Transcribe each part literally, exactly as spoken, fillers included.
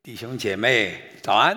弟兄姐妹早安，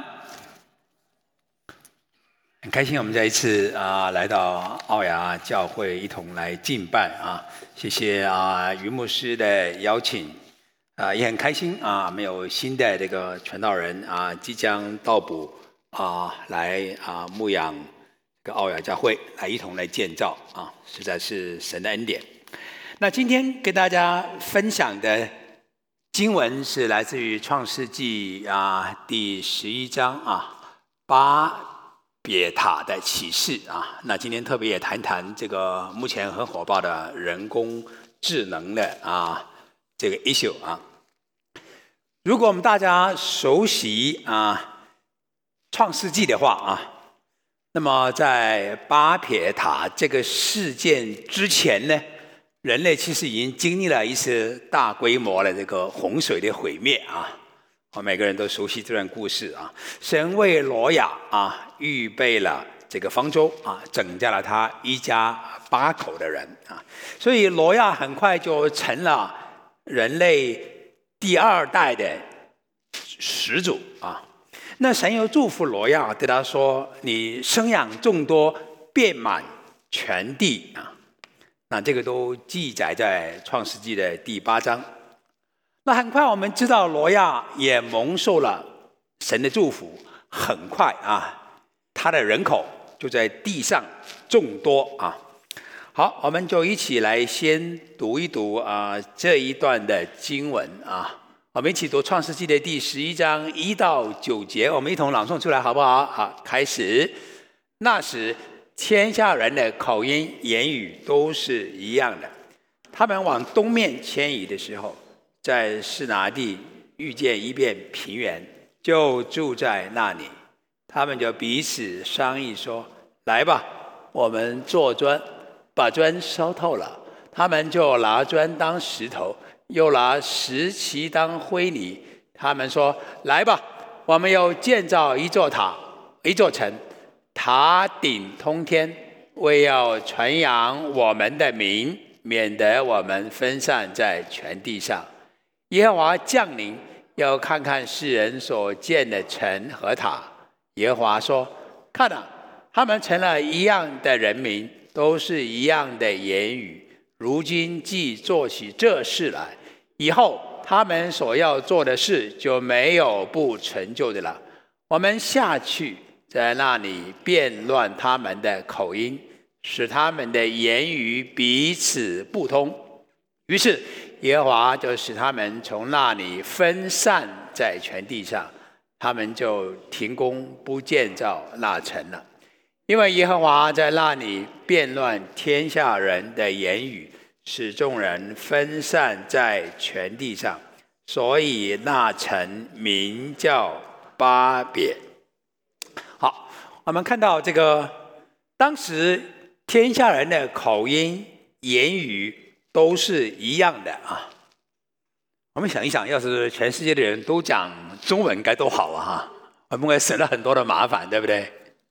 很开心我们再一次啊来到奥雅教会一同来敬拜啊，谢谢啊于牧师的邀请啊，也很开心啊，没有新的这个传道人啊即将到补啊来啊牧养这个奥雅教会，来一同来建造啊，实在是神的恩典。那今天跟大家分享的经文是来自于创世纪啊第十一章啊巴别塔的启示啊。那今天特别也谈谈这个目前很火爆的人工智能的啊这个 issue 啊。如果我们大家熟悉啊创世纪的话啊，那么在巴别塔这个事件之前呢，人类其实已经经历了一次大规模的这个洪水的毁灭啊，我每个人都熟悉这段故事啊。神为挪亚啊预备了这个方舟啊，拯救了他一家八口的人啊，所以挪亚很快就成了人类第二代的始祖啊。那神又祝福挪亚，对他说：“你生养众多，遍满全地啊。”那这个都记载在创世纪的第八章。那很快我们知道挪亚也蒙受了神的祝福，很快啊，他的人口就在地上众多啊。好，我们就一起来先读一读啊这一段的经文啊。我们一起读创世纪的第十一章一到九节，我们一同朗诵出来好不好？好，开始。那时天下人的口音言语都是一样的，他们往东面迁移的时候，在示拿地遇见一片平原，就住在那里。他们就彼此商议说：“来吧，我们做砖，把砖烧透了。”他们就拿砖当石头，又拿石漆当灰泥。他们说：“来吧，我们要建造一座塔，一座城，塔顶通天，为要传扬我们的名，免得我们分散在全地上。耶和华降临，要看看世人所建的城和塔。耶和华说：看啊，他们成了一样的人民，都是一样的言语。如今既做起这事来，以后他们所要做的事就没有不成就的了。我们下去，在那里变乱他们的口音，使他们的言语彼此不通。于是耶和华就使他们从那里分散在全地上，他们就停工不建造那城了。因为耶和华在那里变乱天下人的言语，使众人分散在全地上，所以那城名叫巴别。好，我们看到这个当时天下人的口音言语都是一样的啊。我们想一想，要是全世界的人都讲中文该多好啊哈，我们会省了很多的麻烦，对不对？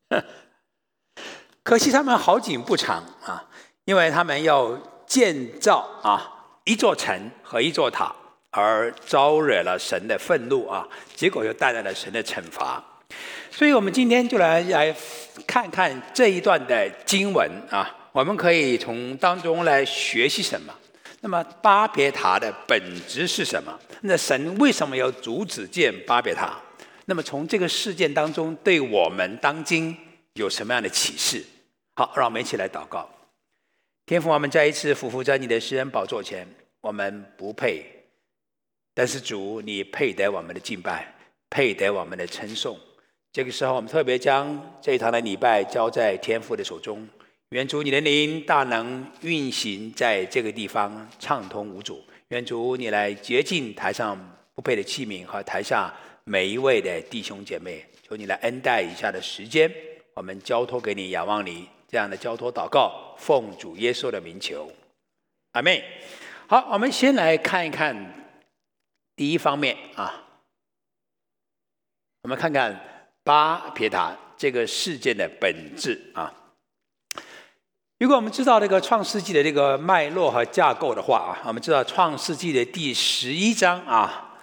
可惜他们好景不长啊，因为他们要建造啊一座城和一座塔，而招惹了神的愤怒啊，结果又带来了神的惩罚。所以我们今天就来来看看这一段的经文啊，我们可以从当中来学习什么。那么巴别塔的本质是什么？那神为什么要阻止建巴别塔？那么从这个事件当中，对我们当今有什么样的启示？好，让我们一起来祷告。天父，我们再一次匍匐在你的施恩宝座前，我们不配，但是主，你配得我们的敬拜，配得我们的称颂。这个时候，我们特别将这一堂的礼拜交在天父的手中，愿主你的灵大能运行在这个地方，畅通无阻。愿主你来洁净台上不配的器皿和台下每一位的弟兄姐妹，求你来恩待以下的时间，我们交托给你，仰望你。这样的交托祷告，奉主耶稣的名求，阿们。好，我们先来看一看第一方面啊，我们看看巴别塔这个事件的本质啊。如果我们知道这个创世纪的这个脉络和架构的话啊，我们知道创世纪的第十一章啊，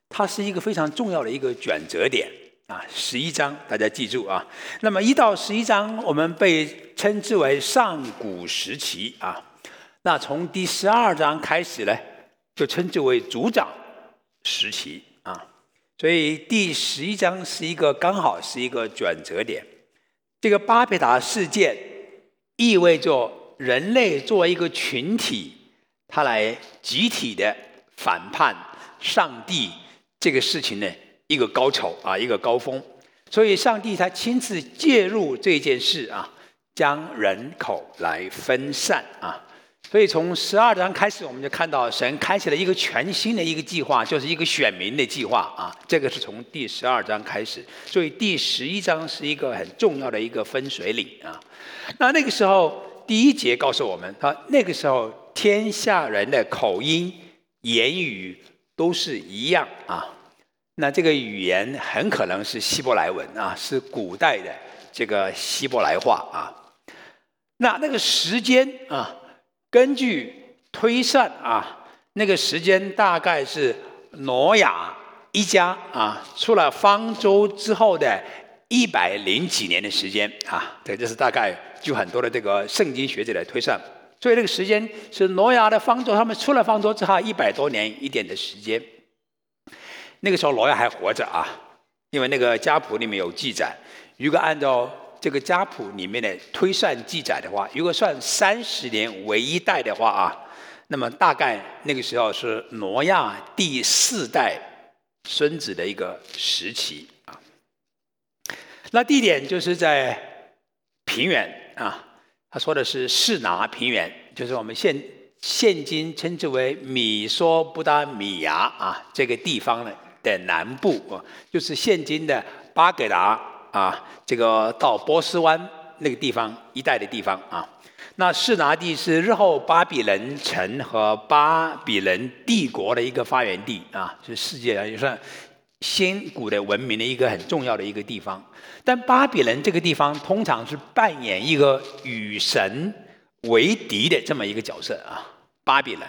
它是一个非常重要的一个转折点啊。十一章大家记住啊。那么一到十一章，我们被称之为上古时期啊。那从第十二章开始呢，就称之为族长时期啊。所以第十一章是一个刚好是一个转折点。这个巴别塔事件意味着人类作为一个群体，他来集体的反叛上帝这个事情呢，一个高潮啊，一个高峰。所以上帝他亲自介入这件事啊，将人口来分散啊。所以从十二章开始，我们就看到神开启了一个全新的一个计划，就是一个选民的计划啊。这个是从第十二章开始，所以第十一章是一个很重要的一个分水岭啊。那那个时候，第一节告诉我们，啊，那个时候天下人的口音、言语都是一样啊。那这个语言很可能是希伯来文啊，是古代的这个希伯来话啊。那那个时间啊。根据推算啊，那个时间大概是挪亚一家啊出了方舟之后的一百零几年的时间啊，这就是大概就很多的这个圣经学者的推算。所以这个时间是挪亚的方舟，他们出了方舟之后一百多年一点的时间。那个时候挪亚还活着啊，因为那个家谱里面有记载，如果按照这个家谱里面的推算记载的话，如果算三十年为一代的话啊，那么大概那个时候是挪亚第四代孙子的一个时期啊。那地点就是在平原啊，他说的是示拿平原，就是我们现现今称之为米索不达米亚啊这个地方的的南部啊，就是现今的巴格达。啊，这个到波斯湾那个地方一带的地方啊，那示拿地是日后巴比伦城和巴比伦帝国的一个发源地啊，是世界上也算先古的文明的一个很重要的一个地方。但巴比伦这个地方通常是扮演一个与神为敌的这么一个角色啊，巴比伦。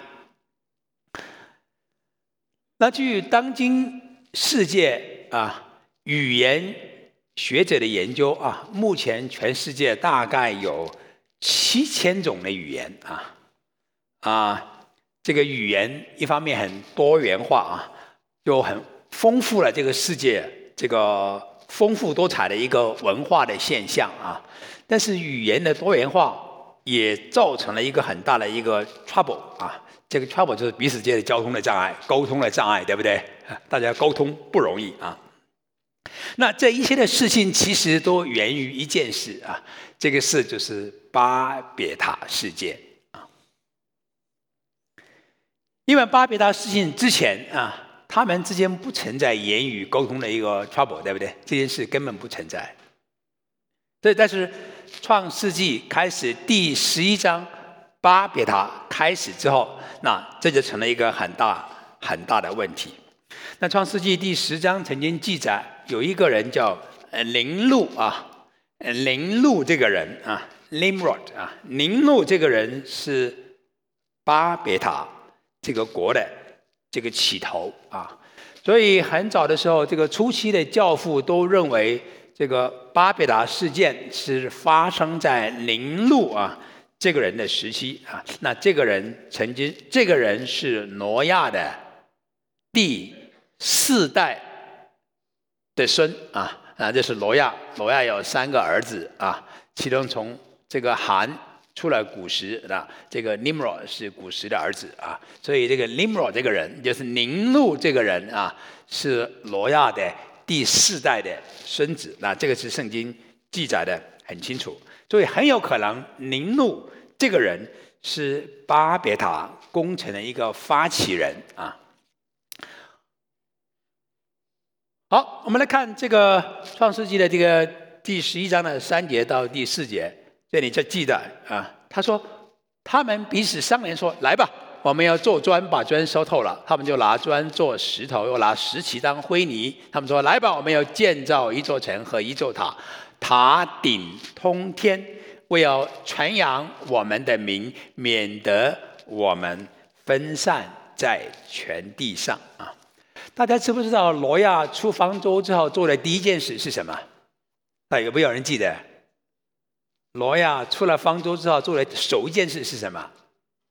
那据当今世界啊语言学者的研究啊，目前全世界大概有七千种的语言啊啊，这个语言一方面很多元化啊，就很丰富了这个世界这个丰富多彩的一个文化的现象啊。但是语言的多元化也造成了一个很大的一个 trouble 啊，这个 trouble 就是彼此间的交通的障碍、沟通的障碍，对不对？大家沟通不容易啊。那这一切的事情其实都源于一件事啊，这个事就是巴别塔事件啊。因为巴别塔事件之前啊，他们之间不存在言语沟通的一个 trouble， 对不对？这件事根本不存在。对，但是创世纪开始第十一章巴别塔开始之后，那这就成了一个很大很大的问题。那创世纪第十章曾经记载，有一个人叫宁录啊，宁录这个人啊 ，Nimrod 啊，宁录这个人是巴别塔这个国的这个起头啊，所以很早的时候，这个初期的教父都认为这个巴别塔事件是发生在宁录啊这个人的时期啊。那这个人曾经，这个人是挪亚的第四代的孙啊，啊，这是挪亚。挪亚有三个儿子啊，其中从这个含出了古时啊，这个 Nimrod 是古时的儿子啊，所以这个 Nimrod 这个人，就是宁录这个人啊，是挪亚的第四代的孙子。那这个是圣经记载的很清楚，所以很有可能宁录这个人是巴别塔工程的一个发起人啊。好，我们来看这个创世纪的这个第十一章的三节到第四节，这里就记得啊，他说他们彼此商量说：“来吧，我们要做砖，把砖收透了。”他们就拿砖做石头，又拿石器当灰泥。他们说：“来吧，我们要建造一座城和一座塔，塔顶通天，为要传扬我们的名，免得我们分散在全地上。”啊。 大家知不知道挪亚出方舟之后做的第一件事是什么？啊，有没有人记得？挪亚出了方舟之后做的首一件事是什么？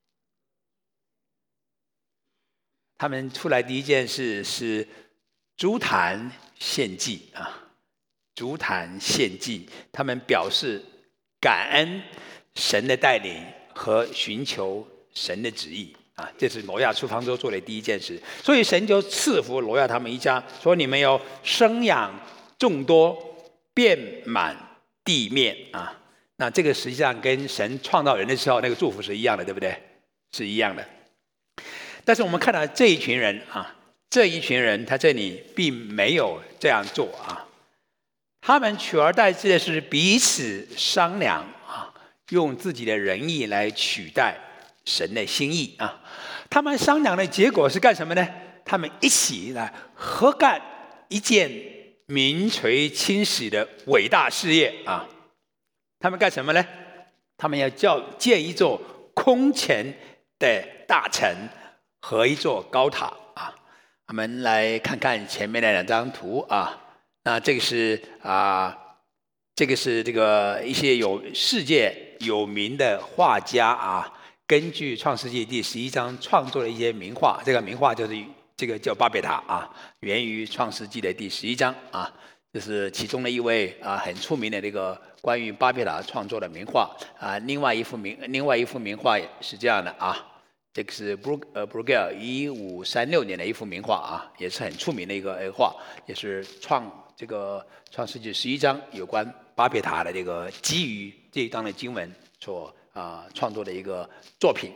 他们出来第一件事是筑坛献祭啊，筑坛献祭，他们表示感恩神的带领和寻求神的旨意啊，这是挪亚出方舟做的第一件事。所以神就赐福挪亚他们一家，说你们要生养众多，遍满地面啊。那这个实际上跟神创造人的时候那个祝福是一样的，对不对？是一样的。但是我们看到这一群人啊，这一群人他这里并没有这样做啊，他们取而代之的是彼此商量啊，用自己的仁义来取代神的心意啊。他们商量的结果是干什么呢？他们一起来合干一件名垂青史的伟大事业啊。他们干什么呢？他们要叫建一座空前的大城和一座高塔啊。我们来看看前面的两张图啊。那这个是啊，这个是这个一些有世界有名的画家啊，根据创世纪第十一章创作的一些名画。这个名画就是这个叫巴别塔啊，源于创世纪的第十一章啊。这是其中的一位啊很出名的这个关于巴别塔创作的名画啊。另外一幅名另外一幅名画是这样的啊，这个是布呃布鲁盖尔一五三六年的一幅名画啊，也是很出名的一个画，也是创这个创世纪十一章有关巴别塔的这个基于这一章的经文所啊创作的一个作品。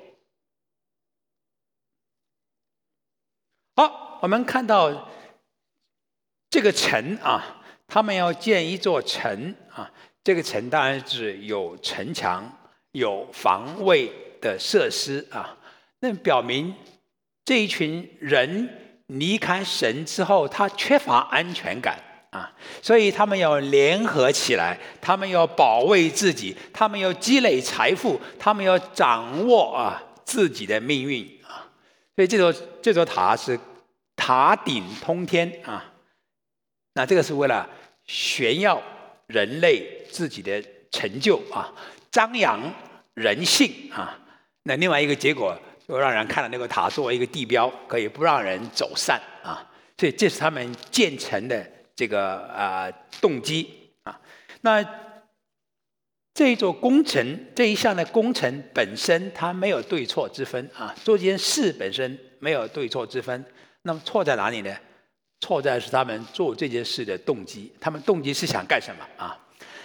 好，我们看到这个城啊。他们要建一座城啊，这个城当然是有城墙、有防卫的设施啊。那表明这一群人离开神之后，他缺乏安全感啊，所以他们要联合起来，他们要保卫自己，他们要积累财富，他们要掌握啊自己的命运啊。所以这座这座塔是塔顶通天啊。那这个是为了炫耀人类自己的成就啊，张扬人性啊。那另外一个结果就让人看到那个塔作为一个地标，可以不让人走散啊。所以这是他们建成的这个啊、呃、动机啊。那这一座工程这一项的工程本身它没有对错之分啊，做这件事本身没有对错之分。那么错在哪里呢？错在是他们做这件事的动机，他们动机是想干什么啊？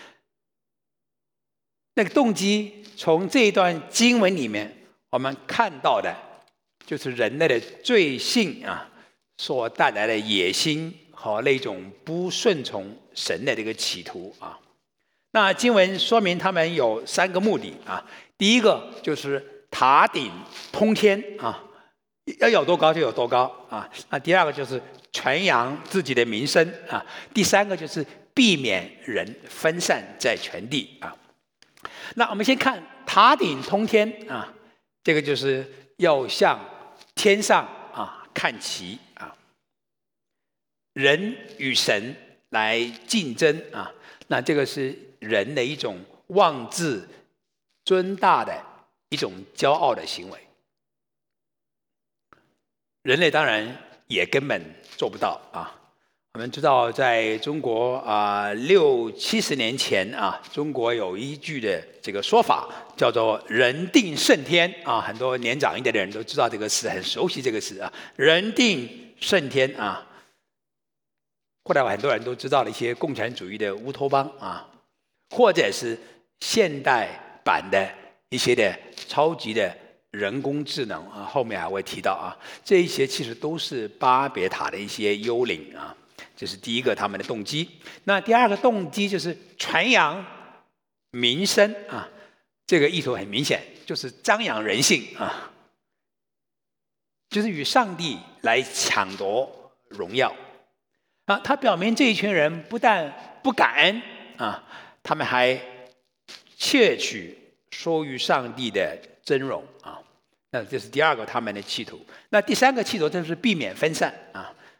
那个动机从这一段经文里面我们看到的，就是人类的罪性啊所带来的野心和那种不顺从神的这个企图啊。那经文说明他们有三个目的啊，第一个就是塔顶通天啊。要有多高就有多高啊！那第二个就是传扬自己的名声啊，第三个就是避免人分散在全地啊。那我们先看塔顶通天啊，这个就是要向天上啊看齐啊，人与神来竞争啊，那这个是人的一种妄自尊大的一种骄傲的行为。人类当然也根本做不到啊！我们知道，在中国啊，六七十年前啊，中国有一句的这个说法叫做“人定胜天”啊，很多年长一点的人都知道这个词，很熟悉这个词啊，“人定胜天”啊。后来很多人都知道了一些共产主义的乌托邦啊，或者是现代版的一些的超级的人工智能啊，后面还会提到啊，这一些其实都是巴别塔的一些幽灵啊，这是第一个他们的动机。那第二个动机就是传扬名声啊，这个意图很明显，就是张扬人性啊，就是与上帝来抢夺荣耀啊。他表明这一群人不但不感恩啊，他们还窃取属于上帝的真荣啊，那这是第二个他们的企图。那第三个企图就是避免分散啊，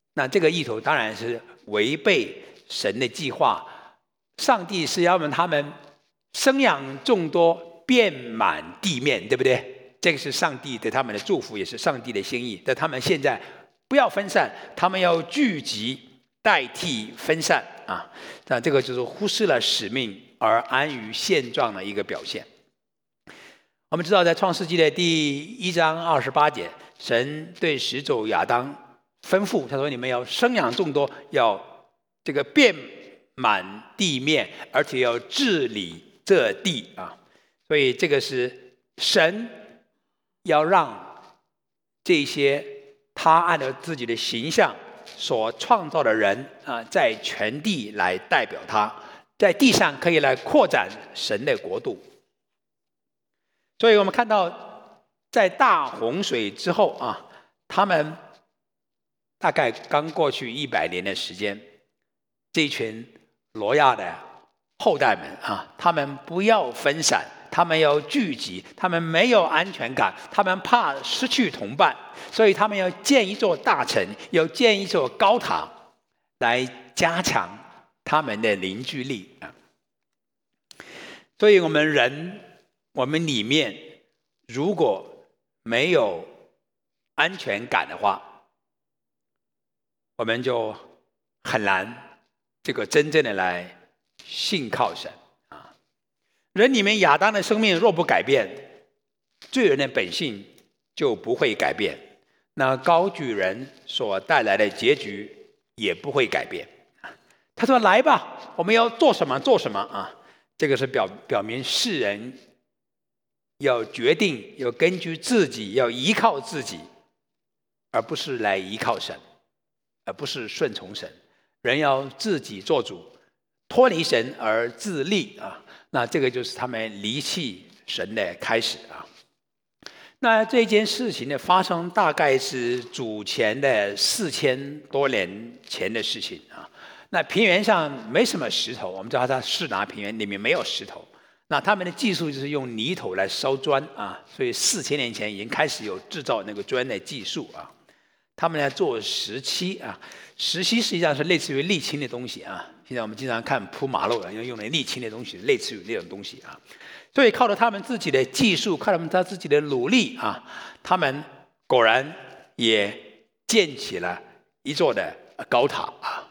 那这个意图当然是违背神的计划。上帝是要让他们生养众多，遍满地面，对不对？这个是上帝对他们的祝福，也是上帝的心意。但他们现在不要分散，他们要聚集代替分散啊！那这个就是忽视了使命而安于现状的一个表现。我们知道，在创世纪的第一章二十八节，神对始祖亚当吩咐他说：“你们要生养众多，要这个遍满地面，而且要治理这地啊！”所以这个是神要让这些他按照自己的形象所创造的人啊，在全地来代表他，在地上可以来扩展神的国度。所以我们看到，在大洪水之后啊，他们大概刚过去一百年的时间，这群挪亚的后代们啊，他们不要分散，他们要聚集，他们没有安全感，他们怕失去同伴，所以他们要建一座大城，要建一座高塔，来加强他们的凝聚力啊。所以我们人，我们里面如果没有安全感的话，我们就很难这个真正的来信靠神啊。人里面亚当的生命若不改变，罪人的本性就不会改变，那高举人所带来的结局也不会改变。他说：“来吧，我们要做什么做什么啊！”这个是表表明世人要决定，要根据自己，要依靠自己，而不是来依靠神，而不是顺从神。人要自己做主，脱离神而自立啊！那这个就是他们离弃神的开始啊。那这件事情的发生，大概是主前的四千多年前的事情啊。那平原上没什么石头，我们知道它示拿平原里面没有石头。那他们的技术就是用泥头来烧砖啊，所以四千年前已经开始有制造那个砖的技术啊。他们来做石漆啊，石漆实际上是类似于沥青的东西啊。现在我们经常看铺马路要用的沥青的东西，类似于那种东西啊。所以靠着他们自己的技术，靠他们他自己的努力啊，他们果然也建起了一座的高塔啊。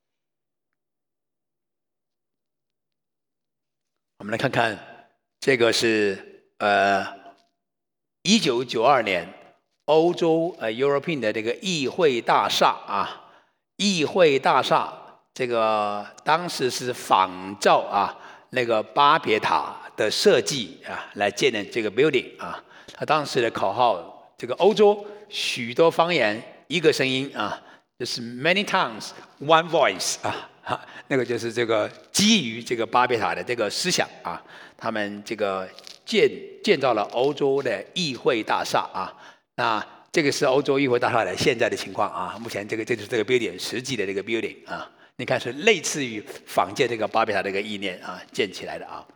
我们来看看，这个是呃，一九九二年欧洲呃 European 的这个议会大厦啊，议会大厦这个当时是仿照啊那个巴别塔的设计啊来建的这个 building 啊，他当时的口号，这个欧洲许多方言一个声音啊，就是 many tongues one voice 啊。啊，那个就是这个基于这个巴别塔的这个思想啊，他们这个建建造了欧洲的议会大厦啊。那这个是欧洲议会大厦的现在的情况啊。目前这个这就是这个 building 实际的这个 building 啊，你看是类似于仿建这个巴别塔这个意念啊建起来的啊。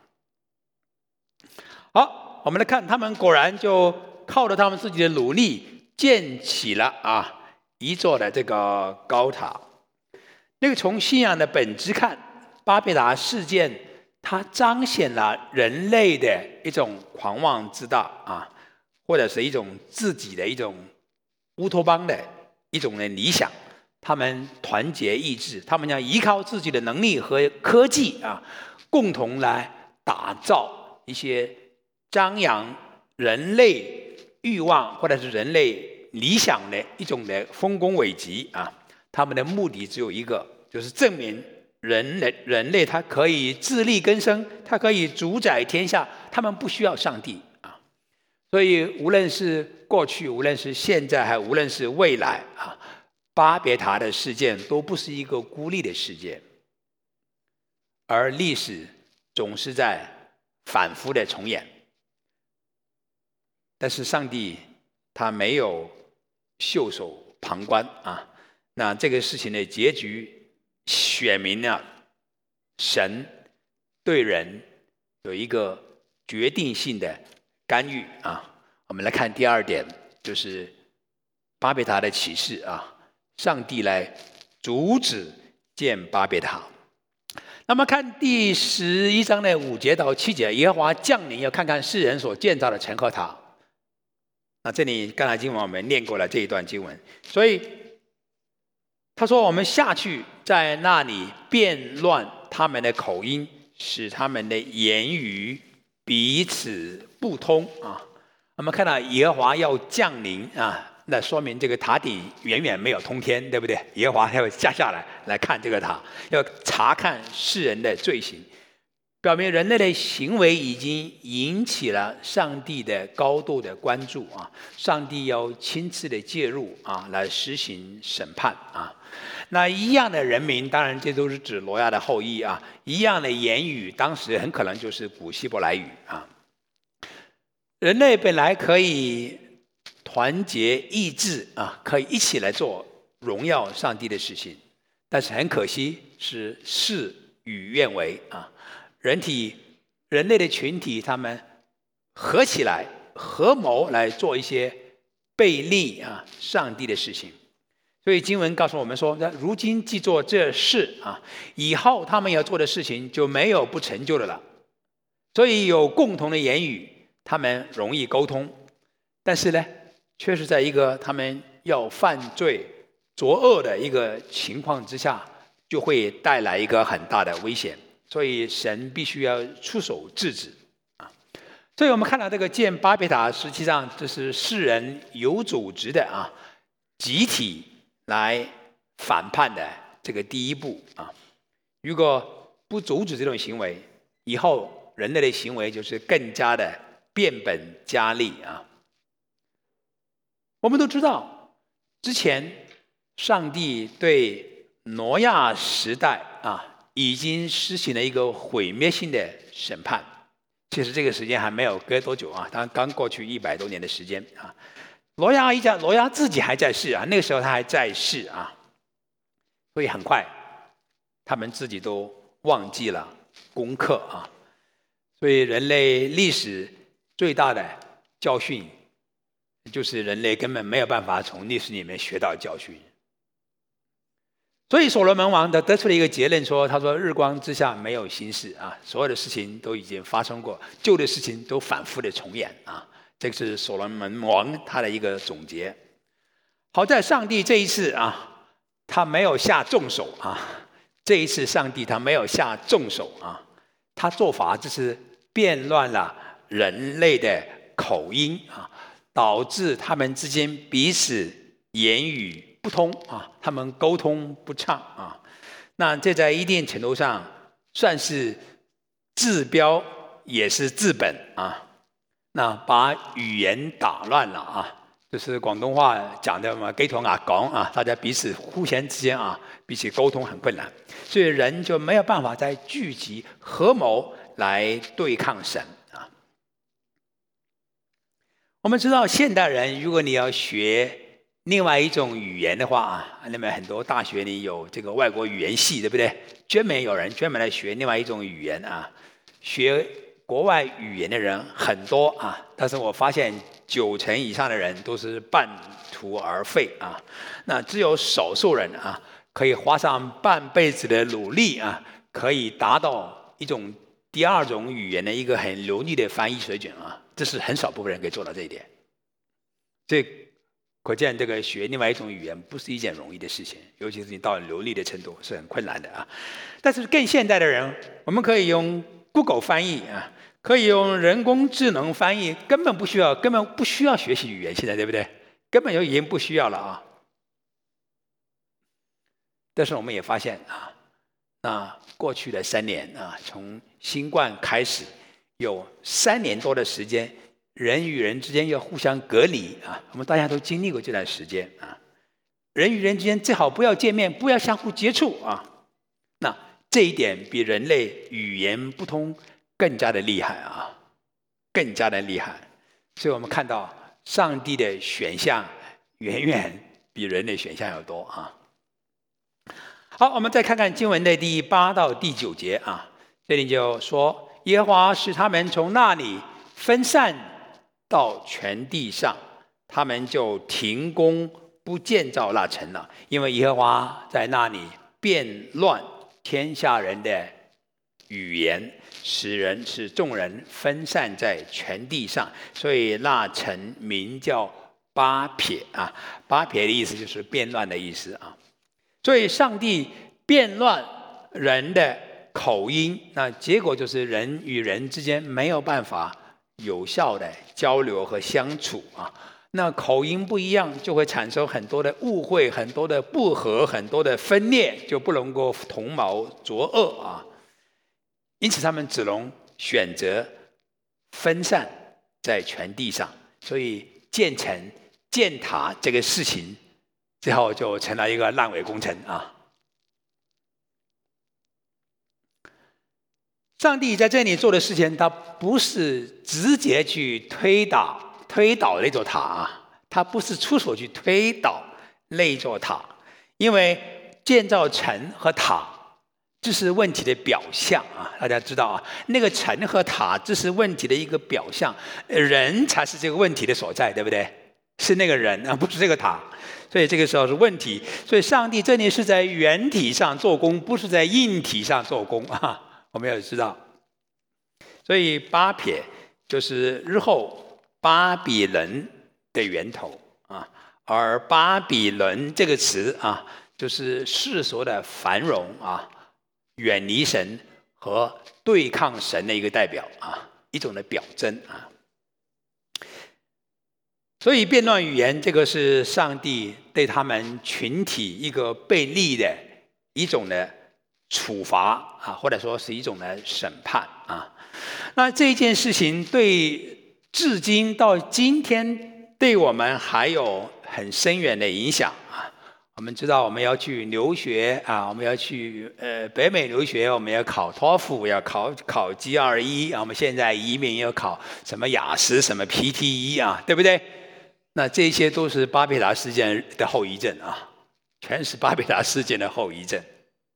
好，我们来看，他们果然就靠着他们自己的努力建起了啊一座的这个高塔。那个从信仰的本质看，巴别塔事件它彰显了人类的一种狂妄自大啊，或者是一种自己的一种乌托邦的一种的理想。他们团结意志，他们要依靠自己的能力和科技啊，共同来打造一些张扬人类欲望或者是人类理想的一种的丰功伟绩啊。他们的目的只有一个，就是证明人类人类他可以自力更生，他可以主宰天下，他们不需要上帝啊。所以无论是过去，无论是现在，还无论是未来啊，巴别塔的事件都不是一个孤立的事件，而历史总是在反复的重演。但是上帝他没有袖手旁观啊。那这个事情的结局显明了神对人有一个决定性的干预啊。我们来看第二点，就是巴别塔的启示啊。 上帝来阻止建巴别塔。那么看第十一章的五节到七节，耶和华降临要看看世人所建造的城和塔。那这里刚才经文我们念过了这一段经文，所以他说我们下去在那里变乱他们的口音，使他们的言语彼此不通啊。我们看到耶和华要降临啊，那说明这个塔顶远远没有通天，对不对？耶和华要下下来来看这个塔，要查看世人的罪行，表明人类的行为已经引起了上帝的高度的关注啊！上帝要亲自的介入啊，来实行审判啊。那一样的人民，当然这都是指挪亚的后裔啊，一样的言语，当时很可能就是古希伯来语啊。人类本来可以团结意志啊，可以一起来做荣耀上帝的事情，但是很可惜是事与愿违啊。人体人类的群体，他们合起来合谋来做一些背逆啊上帝的事情。所以经文告诉我们说，如今既做这事啊，以后他们要做的事情就没有不成就的了。所以有共同的言语，他们容易沟通，但是呢，却是在一个他们要犯罪作恶的一个情况之下，就会带来一个很大的危险。所以神必须要出手制止啊！所以我们看到这个建巴别塔，实际上这是世人有组织的啊，集体来反叛的这个第一步啊。如果不阻止这种行为，以后人类的行为就是更加的变本加厉啊。我们都知道，之前上帝对挪亚时代啊，已经施行了一个毁灭性的审判。其实这个时间还没有隔多久啊，当然刚过去一百多年的时间啊。挪亚一家，挪亚自己还在世啊，那个时候他还在世啊，所以很快他们自己都忘记了功课啊。所以人类历史最大的教训，就是人类根本没有办法从历史里面学到教训。所以所罗门王的得出了一个结论说，他说日光之下没有新事啊，所有的事情都已经发生过，旧的事情都反复的重演啊。这个是所罗门王他的一个总结。好在上帝这一次啊，他没有下重手啊，这一次上帝他没有下重手啊，他做法就是变乱了人类的口音啊，导致他们之间彼此言语不通啊，他们沟通不畅啊。那这在一定程度上算是治标也是治本啊。那把语言打乱了啊，就是广东话讲的嘛，鸡同鸭講啊，大家彼此互相之间啊，彼此沟通很困难，所以人就没有办法再聚集合谋来对抗神啊。我们知道现代人，如果你要学另外一种语言的话啊，那么很多大学里有这个外国语言系，对不对？专门有人专门来学另外一种语言啊，学国外语言的人很多啊，但是我发现九成以上的人都是半途而废啊。那只有少数人啊，可以花上半辈子的努力啊，可以达到一种第二种语言的一个很流利的翻译水准啊，这是很少部分人可以做到这一点。这可见这个学另外一种语言不是一件容易的事情，尤其是你到了流利的程度是很困难的啊。但是更现代的人，我们可以用 Google 翻译啊，可以用人工智能翻译，根本不需要，根本不需要学习语言，现在对不对？根本就已经不需要了啊。但是我们也发现啊，那过去的三年啊，从新冠开始，有三年多的时间，人与人之间要互相隔离啊，我们大家都经历过这段时间啊。人与人之间最好不要见面，不要相互接触啊。那这一点比人类语言不通更加的厉害啊，更加的厉害。所以我们看到上帝的选项远远比人类选项要多啊。好，我们再看看经文的第八到第九节啊，这里就说，耶和华使他们从那里分散到全地上，他们就停工不建造那城了，因为耶和华在那里变乱天下人的语言，使人使众人分散在全地上，所以那城名叫巴撇啊。巴撇的意思就是变乱的意思啊。所以上帝变乱人的口音，那结果就是人与人之间没有办法有效的交流和相处啊。那口音不一样，就会产生很多的误会，很多的不和，很多的分裂，就不能够同谋作恶啊。因此他们只能选择分散在全地上，所以建城建塔这个事情之后就成了一个烂尾工程啊。上帝在这里做的事情，他不是直接去推倒推倒那座塔啊，他不是出手去推倒那座塔，因为建造城和塔这是问题的表象啊。大家知道啊，那个城和塔这是问题的一个表象，人才是这个问题的所在，对不对？是那个人啊，不是这个塔。所以这个时候是问题。所以上帝这里是在原体上做工，不是在硬体上做工啊。我们要知道，所以巴撇就是日后巴比伦的源头啊，而巴比伦这个词啊，就是世俗的繁荣啊，远离神和对抗神的一个代表啊，一种的表征啊。所以变乱语言，这个是上帝对他们群体一个被立的一种的处罚啊，或者说是一种的审判啊。那这件事情对至今到今天对我们还有很深远的影响啊。我们知道我们要去留学啊，我们要去呃北美留学，我们要考托福，要考考 G 二一啊。我们现在移民要考什么雅思，什么 P T E 啊，对不对？那这些都是巴别塔事件的后遗症啊，全是巴别塔事件的后遗症。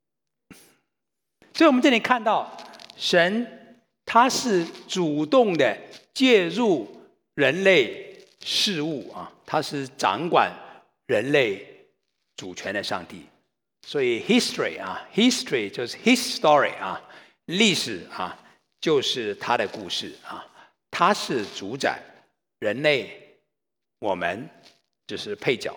所以我们这里看到，神他是主动的介入人类事物啊，他是掌管人类主权的上帝。所以 history 啊 ，history 就是 his story 啊，历史啊就是他的故事啊，他是主宰，人类我们只是配角。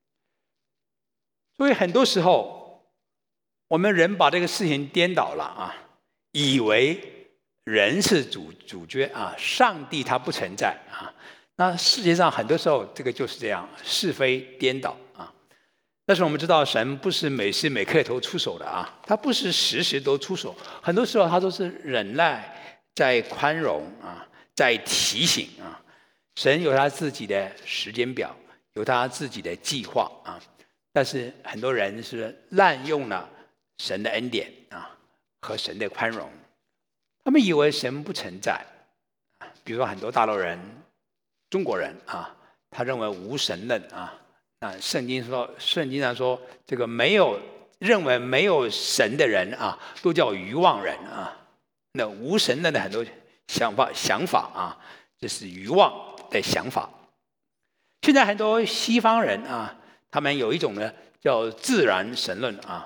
所以很多时候，我们人把这个事情颠倒了啊，以为人是主主角啊，上帝他不存在啊。那世界上很多时候这个就是这样，是非颠倒啊。但是我们知道，神不是每时每刻都出手的啊，他不是时时都出手，很多时候他都是忍耐，在宽容啊，在提醒啊。神有他自己的时间表，有他自己的计划啊。但是很多人是滥用了神的恩典啊和神的宽容，他们以为神不存在。比如说很多大陆人、中国人啊，他认为无神论啊。那圣经说，圣经上说，这个没有认为没有神的人啊，都叫愚妄人啊。那无神论的很多想法想法啊，这是愚妄的想法。现在很多西方人啊，他们有一种呢叫自然神论啊。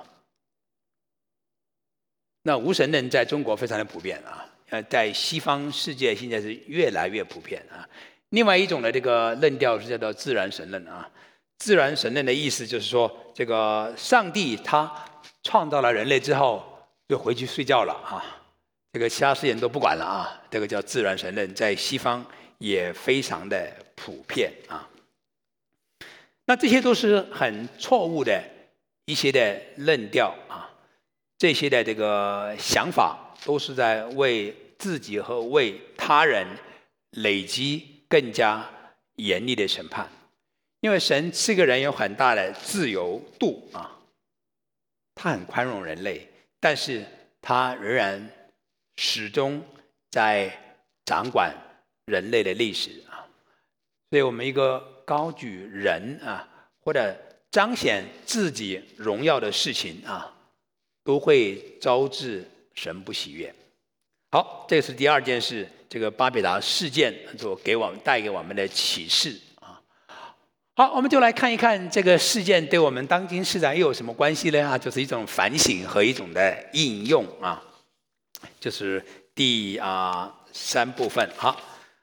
那无神论在中国非常的普遍啊，呃，在西方世界现在是越来越普遍啊。另外一种的这个论调是叫做自然神论啊。自然神论的意思就是说，这个上帝他创造了人类之后，就回去睡觉了啊，这个其他事情都不管了啊。这个叫自然神论，在西方也非常的普遍啊。那这些都是很错误的一些的论调啊，这些的这个想法都是在为自己和为他人累积更加严厉的审判。因为神这个人有很大的自由度啊，他很宽容人类，但是他仍然始终在掌管人类的历史啊。所以我们一个高举人啊，或者彰显自己荣耀的事情啊，都会招致神不喜悦。好，这是第二件事，这个巴别塔事件所给我们带给我们的启示啊。 好，我们就来看一看这个事件对我们当今世代又有什么关系呢？啊，就是一种反省和一种的应用啊，就是第啊三部分。好，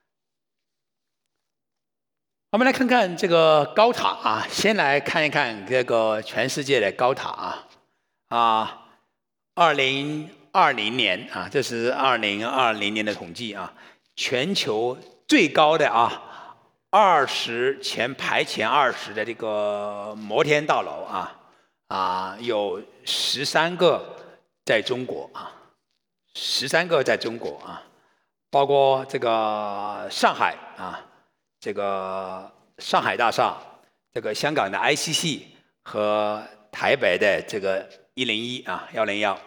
我们来看看这个高塔啊，先来看一看这个全世界的高塔啊啊，二零二零年啊，这是二零二零年的统计啊，全球最高的啊。二十前排前二十的这个摩天大楼啊啊，有十三个在中国啊，十三个在中国啊，包括这个上海啊，这个上海大厦，这个香港的 I C C 和台北的这个一零一啊幺零幺，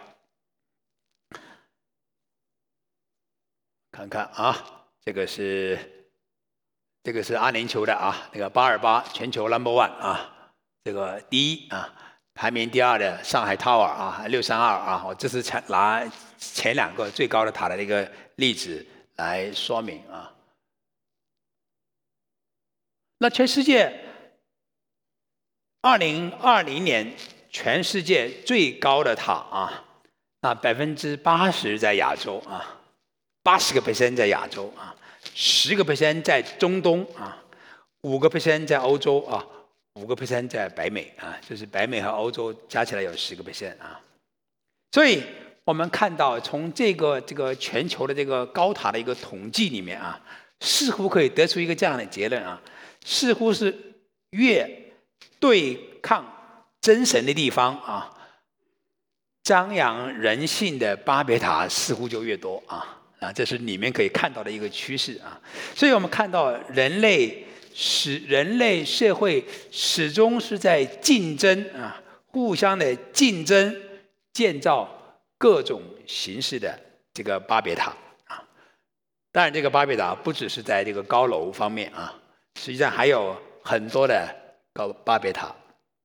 看看啊，这个是。这个是阿联酋的啊，那个八二八全球 number one 啊，这个第一啊，排名第二的上海 Tower 啊，六三二啊，我这是拿前两个最高的塔的一个例子来说明啊。那全世界二零二零年全世界最高的塔啊，那百分之八十在亚洲啊，八十个 percent 在亚洲啊。十个 percent 在中东啊，五个 percent 在欧洲啊，五个 percent 在北美啊，就是北美和欧洲加起来有十个 percent 啊。所以我们看到从这个这个全球的这个高塔的一个统计里面啊，似乎可以得出一个这样的结论啊，似乎是越对抗真神的地方啊，张扬人性的巴别塔似乎就越多啊。啊，这是里面可以看到的一个趋势啊，所以我们看到人类使人类社会始终是在竞争啊，互相的竞争，建造各种形式的这个巴别塔啊。当然，这个巴别塔不只是在这个高楼方面啊，实际上还有很多的高巴别塔。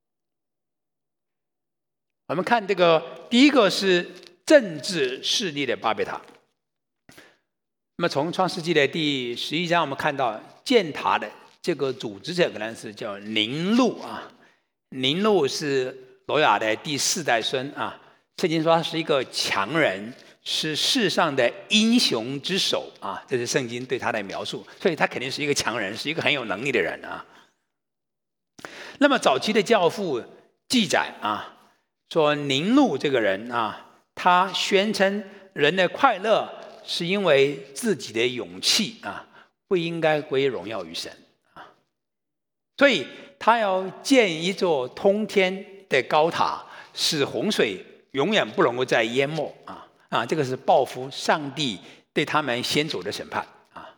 我们看这个第一个是政治势力的巴别塔。那么从创世纪的第十一章，我们看到建塔的这个组织者可能是叫宁禄啊，宁禄是挪亚的第四代孙啊。圣经说他是一个强人，是世上的英雄之首啊，这是圣经对他的描述，所以他肯定是一个强人，是一个很有能力的人啊。那么早期的教父记载啊，说宁禄这个人啊，他宣称人的快乐是因为自己的勇气啊，不应该归荣耀于神啊，所以他要建一座通天的高塔，使洪水永远不能够再淹没啊啊！这个是报复上帝对他们先祖的审判啊。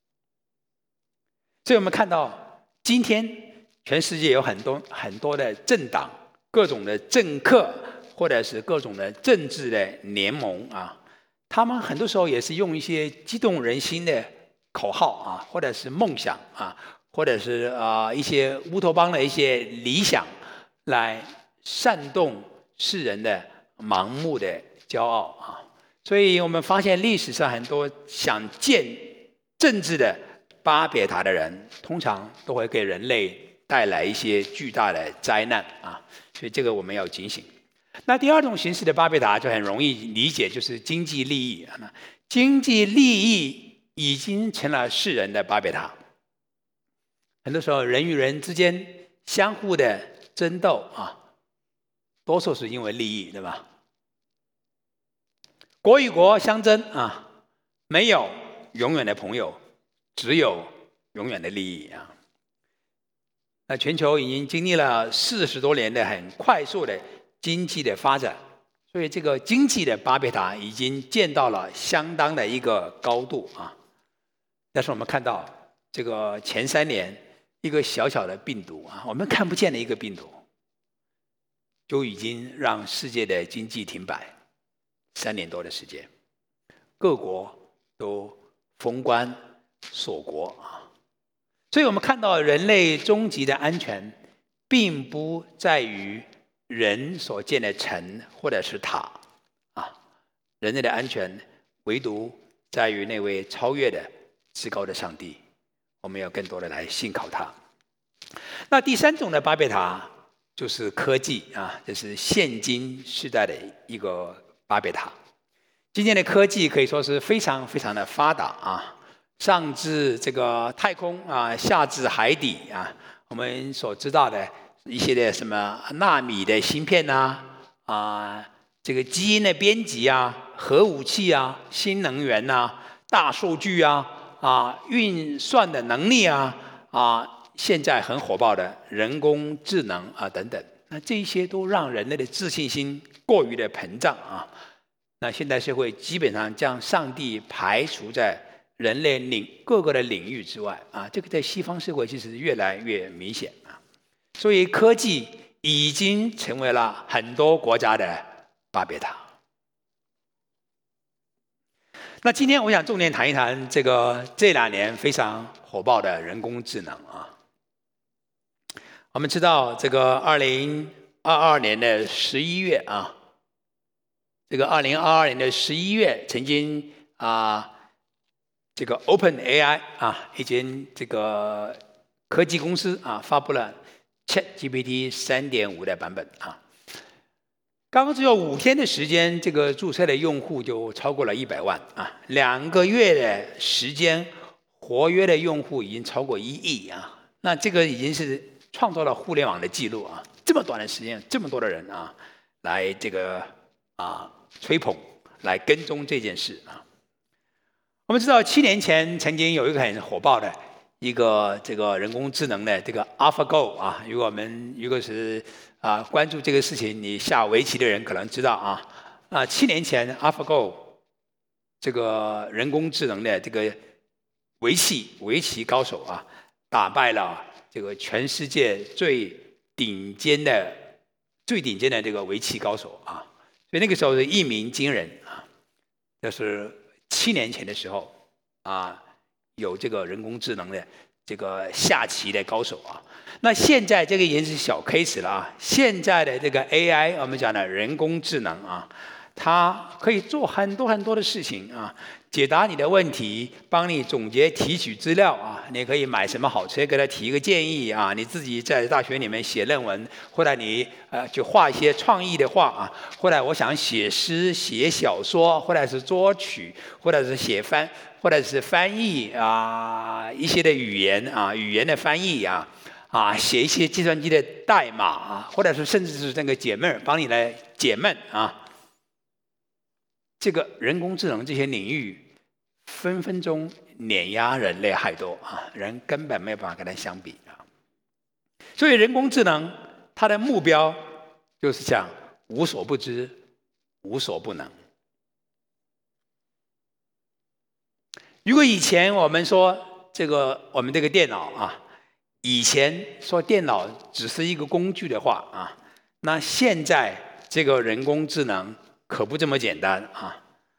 所以我们看到今天全世界有很多很多的政党、各种的政客，或者是各种的政治的联盟啊。他们很多时候也是用一些激动人心的口号啊，或者是梦想啊，或者是啊、呃、一些乌托邦的一些理想，来煽动世人的盲目的骄傲啊。所以我们发现历史上很多想建政治的巴别塔的人，通常都会给人类带来一些巨大的灾难啊。所以这个我们要警醒。那第二种形式的巴别塔就很容易理解，就是经济利益啊。经济利益已经成了世人的巴别塔。很多时候，人与人之间相互的争斗啊，多数是因为利益，对吧？国与国相争啊，没有永远的朋友，只有永远的利益啊。那全球已经经历了四十多年的很快速的经济的发展，所以这个经济的巴别塔已经建到了相当的一个高度啊。但是我们看到这个前三年一个小小的病毒啊，我们看不见的一个病毒，就已经让世界的经济停摆三年多的时间，各国都封关锁国啊。所以我们看到人类终极的安全，并不在于人所建的城或者是塔啊，人类的安全唯独在于那位超越的至高的上帝，我们要更多的来信靠他。 那第三种的巴别塔就是科技啊，这是现今时代的一个巴别塔。今天的科技可以说是非常非常的发达啊，上至这个太空啊，下至海底啊，我们所知道的一些的什么纳米的芯片呐，啊，这个基因的编辑啊，核武器啊，新能源呐、啊，大数据啊，啊，运算的能力啊，啊。现在很火爆的人工智能啊等等，那这些都让人类的自信心过于的膨胀啊。那现代社会基本上将上帝排除在人类领各个的领域之外啊，这个在西方社会其实越来越明显啊。所以科技已经成为了很多国家的巴别塔。那今天我想重点谈一谈这个这两年非常火爆的人工智能啊。我们知道，这个二零二二年的十一月啊，这个二零二二年的十一月，曾经啊，这个 OpenAI 啊，一间这个科技公司啊，发布了 ChatGPT 三点五 的版本啊。刚刚只有五天的时间，这个注册的用户就超过了一百万啊，两个月的时间，活跃的用户已经超过一亿啊，那这个已经是创造了互联网的记录啊！这么短的时间，这么多的人啊，来这个啊吹捧，来跟踪这件事啊。我们知道，七年前曾经有一个很火爆的一个这个人工智能的这个 AlphaGo 啊，如果我们如果是啊关注这个事情，你下围棋的人可能知道啊啊，七年前 AlphaGo 这个人工智能的这个围棋围棋高手啊，打败了这个全世界最顶尖的、最顶尖的这个围棋高手啊，所以那个时候是一鸣惊人啊。这是七年前的时候啊，有这个人工智能的这个下棋的高手啊。那现在这个已经是小 case 了啊。现在的这个 A I， 我们讲的人工智能啊，它可以做很多很多的事情啊。解答你的问题，帮你总结提取资料啊，你可以买什么好车给他提一个建议啊，你自己在大学里面写论文，或者你呃就画一些创意的画啊，或者我想写诗、写小说，或者是作曲，或者是写翻，或者是翻译啊一些的语言啊，语言的翻译啊，啊写一些计算机的代码啊，或者是甚至是那个解闷，帮你来解闷啊。这个人工智能这些领域，分分钟碾压人类太多啊，人根本没有办法跟它相比啊。所以人工智能它的目标就是讲无所不知，无所不能。如果以前我们说这个我们这个电脑啊，以前说电脑只是一个工具的话啊，那现在这个人工智能可不这么简单啊！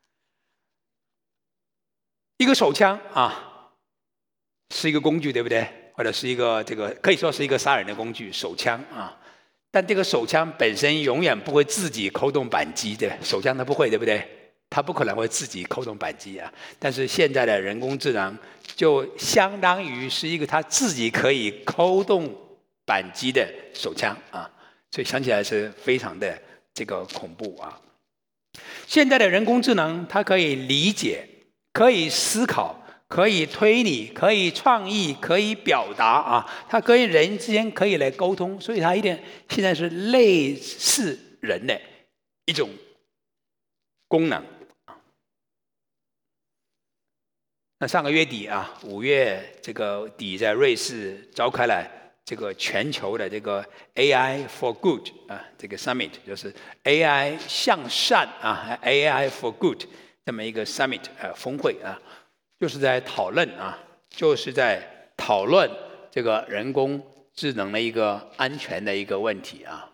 一个手枪啊，是一个工具，对不对？或者是一个这个可以说是一个杀人的工具，手枪啊。但这个手枪本身永远不会自己扣动扳机的，手枪它不会，对不对？它不可能会自己扣动扳机啊。但是现在的人工智能就相当于是一个它自己可以扣动扳机的手枪啊，所以想起来是非常的这个恐怖啊。现在的人工智能，它可以理解，可以思考，可以推理，可以创意，可以表达啊，它跟人之间可以来沟通，所以它一定现在是类似人的一种功能。那上个月底啊，五月这个底在瑞士召开了这个全球的这个 A I for Good 啊，这个 Summit 就是 A I 向善啊 ，A I for Good 这么一个 Summit 啊峰会啊，就是在讨论啊，就是在讨论这个人工智能的一个安全的一个问题啊。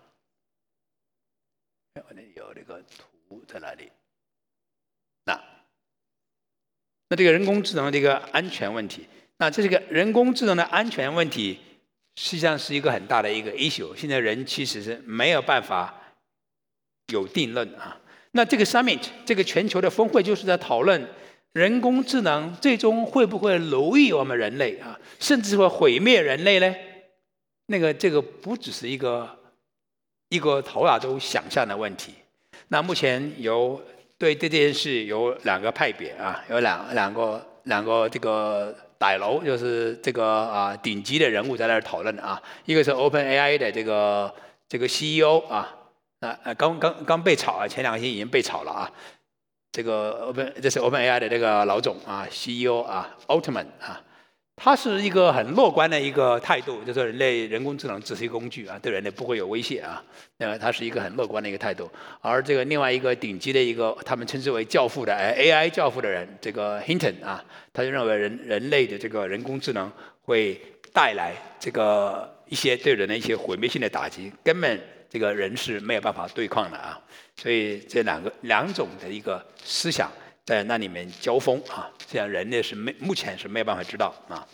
有这个图在哪里？那那这个人工智能的一个安全问题，那这个人工智能的安全问题，实际上是一个很大的一个 issue。现在人其实是没有办法有定论啊。那这个 summit 这个全球的峰会就是在讨论人工智能最终会不会奴役我们人类啊，甚至会毁灭人类呢？ 那个这个不只是一个一个头脑都想象的问题。那目前有对对这件事有两个派别啊，有两两个两个这个歹楼，就是这个啊顶级的人物在那儿讨论啊。一个是 OpenAI 的这个这个 C E O 啊，那呃刚刚刚被炒啊，前两天已经被炒了啊。这个 Open 这是 OpenAI 的这个老总啊 ，C E O 啊 ，Altman 啊。他是一个很乐观的一个态度，就是人类人工智能只是一个工具啊，对人类不会有威胁啊。那他是一个很乐观的一个态度。而这个另外一个顶级的一个，他们称之为教父的 A I 教父的人，这个 Hinton 啊，他就认为人人类的这个人工智能会带来这个一些对人的一些毁灭性的打击，根本这个人是没有办法对抗的啊。所以这两个两种的一个思想在那里面交锋啊，这样人类是没目前是没有办法知道啊。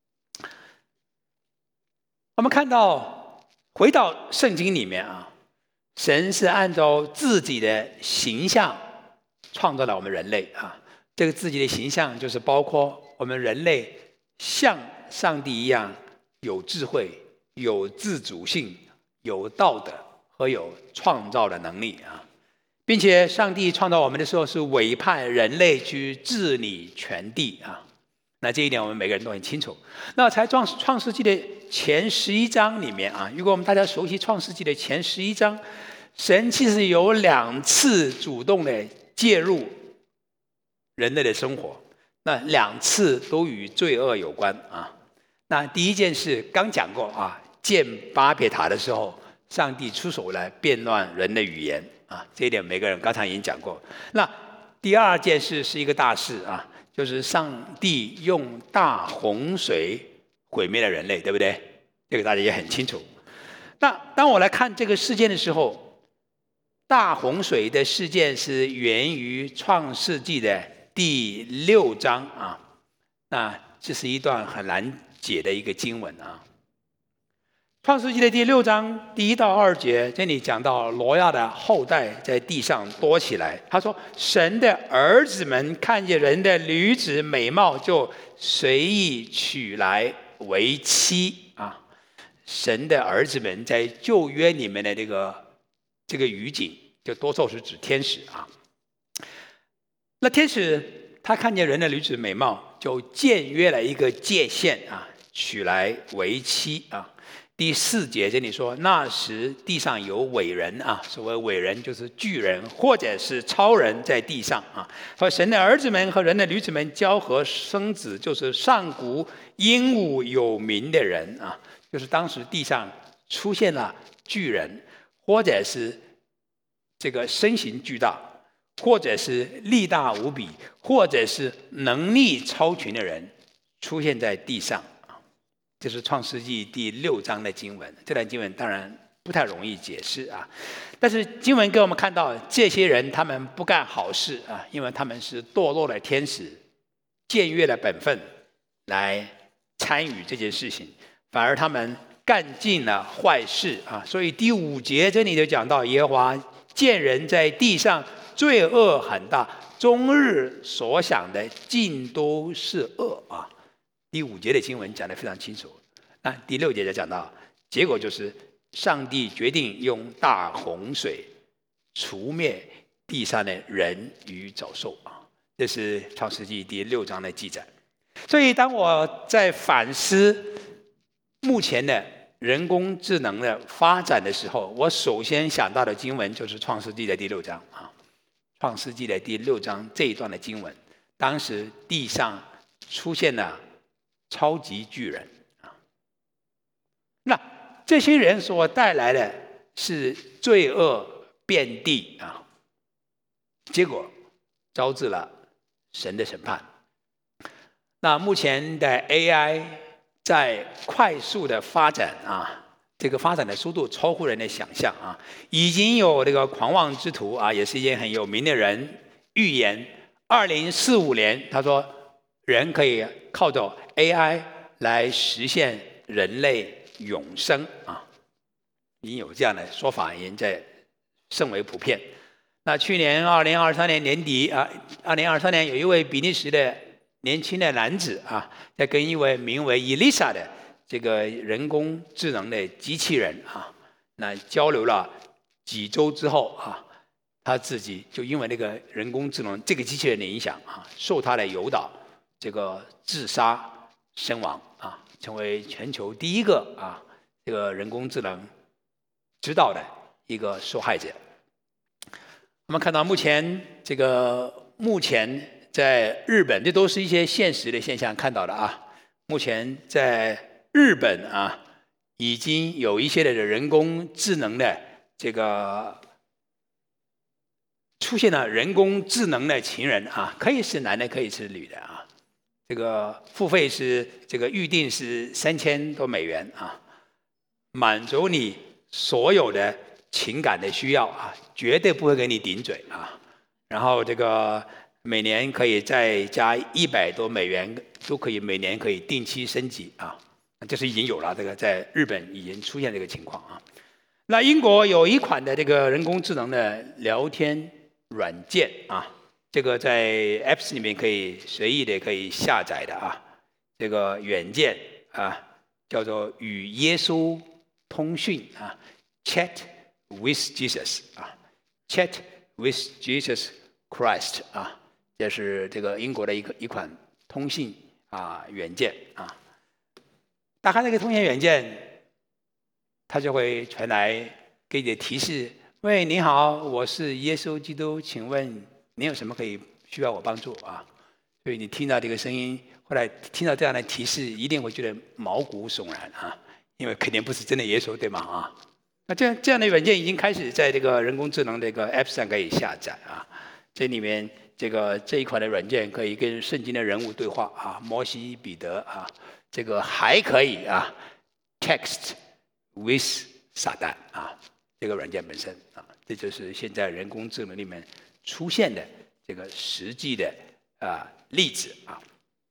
我们看到回到圣经里面啊，神是按照自己的形象创造了我们人类啊。这个自己的形象就是包括我们人类像上帝一样有智慧、有自主性、有道德和有创造的能力啊。并且上帝创造我们的时候是委派人类去治理全地啊，那这一点我们每个人都很清楚。那才创创世纪的前十一章里面啊，如果我们大家熟悉创世纪的前十一章，神其实有两次主动的介入人类的生活，那两次都与罪恶有关啊。那第一件事刚讲过啊，建巴别塔的时候，上帝出手来变乱人的语言。啊，这一点每个人刚才已经讲过。那第二件事是一个大事啊，就是上帝用大洪水毁灭了人类，对不对？这个大家也很清楚。那当我来看这个事件的时候，大洪水的事件是源于创世纪的第六章啊。那这是一段很难解的一个经文啊。创世纪的第六章第一到二节，这里讲到挪亚的后代在地上多起来。他说，神的儿子们看见人的女子美貌，就随意娶来为妻啊。神的儿子们在旧约里面的这个这个语境，就多数是指天使啊。那天使他看见人的女子美貌，就僭越了一个界限啊，娶来为妻啊。第四节这里说，那时地上有伟人啊，所谓伟人就是巨人或者是超人在地上啊。说神的儿子们和人的女子们交合生子，就是上古英武有名的人啊，就是当时地上出现了巨人，或者是这个身形巨大，或者是力大无比，或者是能力超群的人出现在地上。这是创世纪第六章的经文，这段经文当然不太容易解释啊，但是经文给我们看到，这些人他们不干好事啊，因为他们是堕落的天使，僭越了本分来参与这件事情，反而他们干尽了坏事啊。所以第五节这里就讲到，耶和华见人在地上罪恶很大，终日所想的尽都是恶啊。第五节的经文讲得非常清楚。那第六节就讲到，结果就是上帝决定用大洪水除灭地上的人与走兽啊。这是创世纪第六章的记载。所以当我在反思目前的人工智能的发展的时候，我首先想到的经文就是创世纪的第六章啊。创世纪的第六章这一段的经文，当时地上出现了超级巨人啊，那这些人所带来的是罪恶遍地啊，结果招致了神的审判。那目前的 A I 在快速的发展啊，这个发展的速度超乎人的想象啊，已经有这个狂妄之徒啊，也是一件很有名的人预言，二零四五年他说人可以靠着 A I 来实现人类永生啊，已经有这样的说法，已经在甚为普遍。那去年二零二三年年底啊，二零二三年有一位比利时的年轻的男子啊，在跟一位名为 Elisa 的这个人工智能的机器人啊，那交流了几周之后啊，他自己就因为那个人工智能这个机器人的影响啊，受他的诱导，这个自杀身亡啊，成为全球第一个啊这个人工智能知道的一个受害者。我们看到目前这个目前在日本，这都是一些现实的现象看到的啊。目前在日本啊，已经有一些的人工智能的这个出现了人工智能的情人啊，可以是男的，可以是女的啊。这个付费是这个预定是三千多美元啊，满足你所有的情感的需要啊，绝对不会给你顶嘴啊。然后这个每年可以再加一百多美元，都可以每年可以定期升级啊。这是已经有了，这个在日本已经出现这个情况啊。那英国有一款的这个人工智能的聊天软件啊，这个在 Apps 里面可以随意的可以下载的啊。这个软件啊，叫做与耶稣通讯啊 ，Chat with Jesus 啊 ，Chat with Jesus Christ 啊，这是这个英国的一个一款通信啊软件啊。打开这个通信软件，它就会传来给你的提示：喂，你好，我是耶稣基督，请问你有什么可以需要我帮助啊？所以你听到这个声音，后来听到这样的提示，一定会觉得毛骨悚然啊，因为肯定不是真的耶稣，对吗？啊，那这样这样的软件已经开始在这个人工智能这个 App 上可以下载啊。这里面这个这一款的软件可以跟圣经的人物对话啊，摩西、彼得啊，这个还可以啊 ，text with 撒旦啊，这个软件本身啊，这就是现在人工智能里面出现的这个实际的啊例子啊。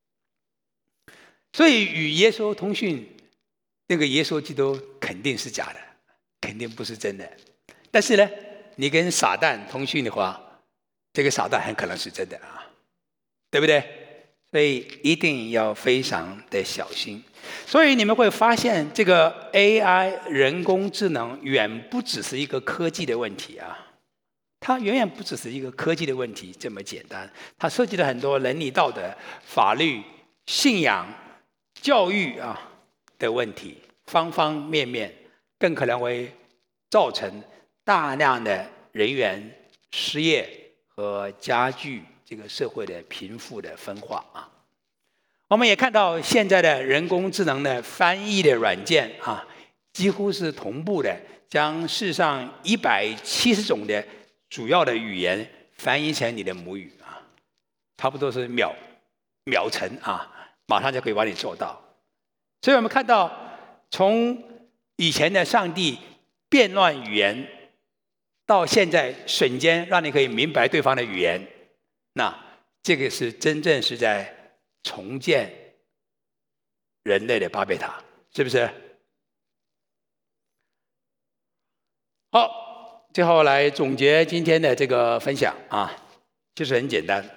所以与耶稣通讯，那个耶稣基督肯定是假的，肯定不是真的。但是呢，你跟撒旦通讯的话，这个撒旦很可能是真的啊，对不对？所以一定要非常的小心。所以你们会发现，这个 A I 人工智能远不只是一个科技的问题啊，它远远不只是一个科技的问题这么简单，它涉及了很多伦理道德、法律、信仰、教育啊的问题，方方面面，更可能会造成大量的人员失业和加剧这个社会的贫富的分化啊。我们也看到现在的人工智能的翻译的软件啊，几乎是同步的，将世上一百七十种的主要的语言翻译成你的母语啊，差不多是秒秒成啊，马上就可以帮你做到。所以我们看到，从以前的上帝变乱语言，到现在瞬间让你可以明白对方的语言，那这个是真正是在重建人类的巴别塔，是不是？好，最后来总结今天的这个分享啊，就是很简单。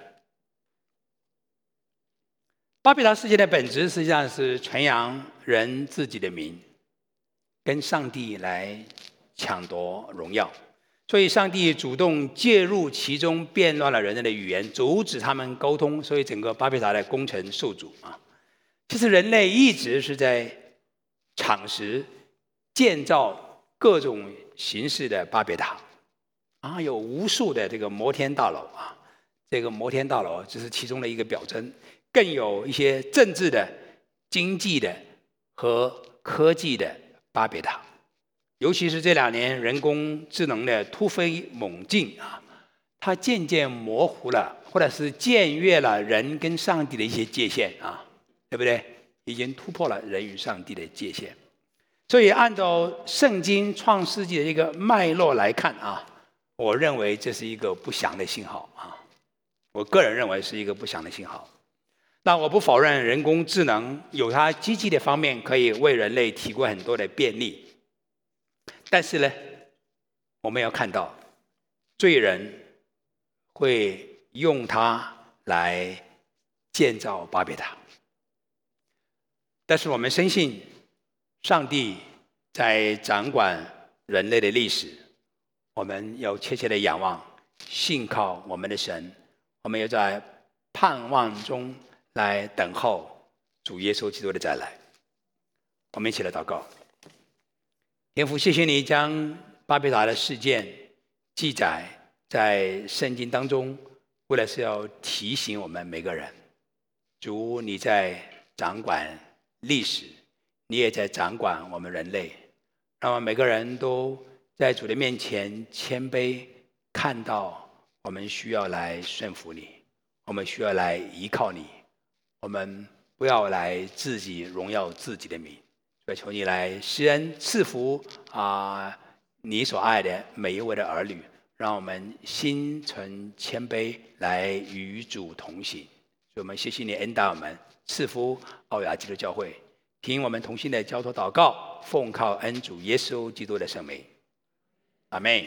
巴别塔事件的本质实际上是传扬人自己的名，跟上帝来抢夺荣耀。所以上帝主动介入其中，变乱了人类的语言，阻止他们沟通，所以整个巴别塔的工程受阻啊。其实人类一直是在尝试建造各种形式的巴别塔啊，有无数的这个摩天大楼啊，这个摩天大楼只是其中的一个表征，更有一些政治的、经济的和科技的巴别塔。尤其是这两年人工智能的突飞猛进啊，它渐渐模糊了，或者是僭越了人跟上帝的一些界限啊，对不对？已经突破了人与上帝的界限。所以按照圣经创世纪的一个脉络来看啊，我认为这是一个不祥的信号啊，我个人认为是一个不祥的信号。那我不否认人工智能有它积极的方面，可以为人类提供很多的便利。但是呢，我们要看到，罪人会用它来建造巴别塔。但是我们深信， 上帝在掌管人类的历史，我们要切切的仰望，信靠我们的神，我们要在盼望中来等候主耶稣基督的再来。我们一起来祷告。天父，谢谢你将巴别塔的事件记载在圣经当中，为了是要提醒我们每个人，主你在掌管历史，你也在掌管我们人类，让我们每个人都在主的面前谦卑，看到我们需要来顺服你，我们需要来依靠你，我们不要来自己荣耀自己的名。所以求你来施恩赐福啊，你所爱的每一位的儿女，让我们心存谦卑来与主同行。所以我们谢谢你恩待我们，赐福奥雅基督教会，听我们同心的交托祷告，奉靠恩主耶稣基督的圣名，阿们。